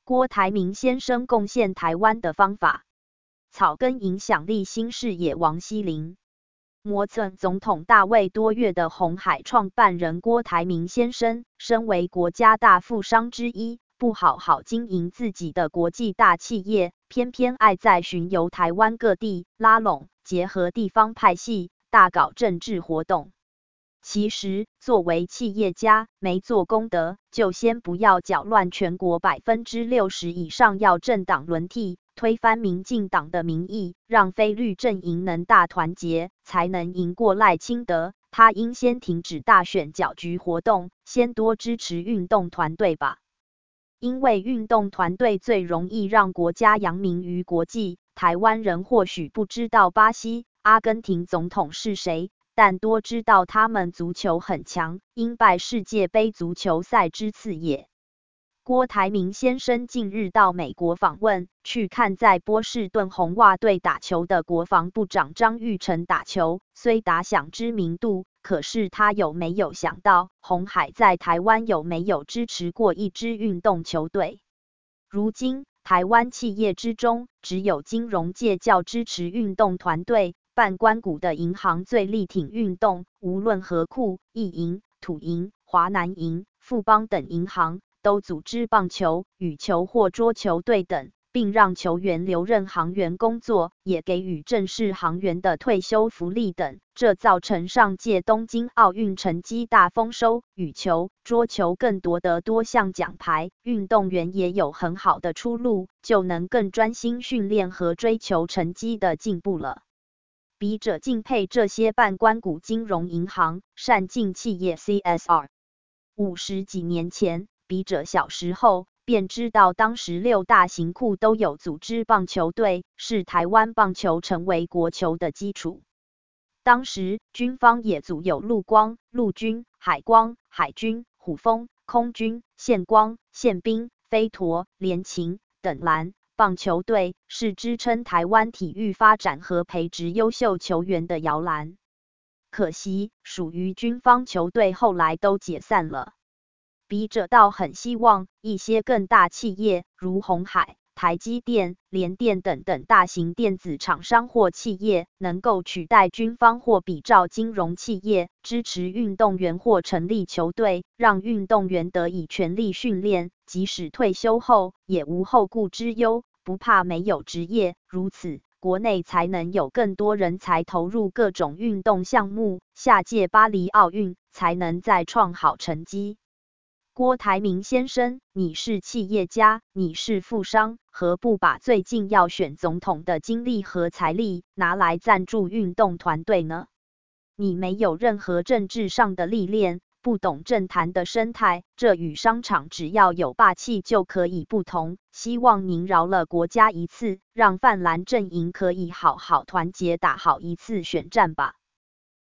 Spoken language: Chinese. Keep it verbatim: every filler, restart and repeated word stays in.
郭台铭先生贡献台湾的方法。草根影响力新视野王希林。磨蹭总统大位多月的鸿海创办人郭台铭先生，身为国家大富商之一，不好好经营自己的国际大企业，偏偏爱在巡游台湾各地，拉拢结合地方派系，大搞政治活动。其实，作为企业家，没做功德，就先不要搅乱全国百分之六十以上要政党轮替，推翻民进党的民意，让非绿阵营能大团结，才能赢过赖清德。他应先停止大选搅局活动，先多支持运动团队吧。因为运动团队最容易让国家扬名于国际。台湾人或许不知道巴西、阿根廷总统是谁，但多知道他们足球很强，因拜世界杯足球赛之赐也。郭台铭先生近日到美国访问，去看在波士顿红袜队打球的国防部长张玉成打球，虽打响知名度，可是他有没有想到，鸿海在台湾有没有支持过一支运动球队？如今，台湾企业之中，只有金融界较支持运动团队，办官股的银行最力挺运动，无论合库、一银、土银、华南银、富邦等银行，都组织棒球、羽球或桌球队等，并让球员留任航员工作，也给予正式航员的退休福利等，这造成上届东京奥运成绩大丰收，羽球、桌球更夺得多项奖牌，运动员也有很好的出路，就能更专心训练和追求成绩的进步了。笔者敬佩这些办官股金融银行，善尽企业 C S R。五十几年前，笔者小时候便知道，当时六大行库都有组织棒球队，是台湾棒球成为国球的基础。当时军方也组有陆光、陆军、海光、海军、虎风、空军、宪光、宪兵、飞陀、联勤等蓝棒球队，是支撑台湾体育发展和培植优秀球员的摇篮。可惜，属于军方球队后来都解散了。笔者倒很希望一些更大企业，如鸿海、台积电、联电等等大型电子厂商或企业，能够取代军方或比照金融企业，支持运动员或成立球队，让运动员得以全力训练，即使退休后也无后顾之忧，不怕没有职业。如此，国内才能有更多人才投入各种运动项目，下届巴黎奥运才能再创好成绩。郭台铭先生，你是企业家，你是富商，何不把最近要选总统的精力和财力拿来赞助运动团队呢？你没有任何政治上的历练，不懂政坛的生态，这与商场只要有霸气就可以不同。希望您饶了国家一次，让泛蓝阵营可以好好团结打好一次选战吧。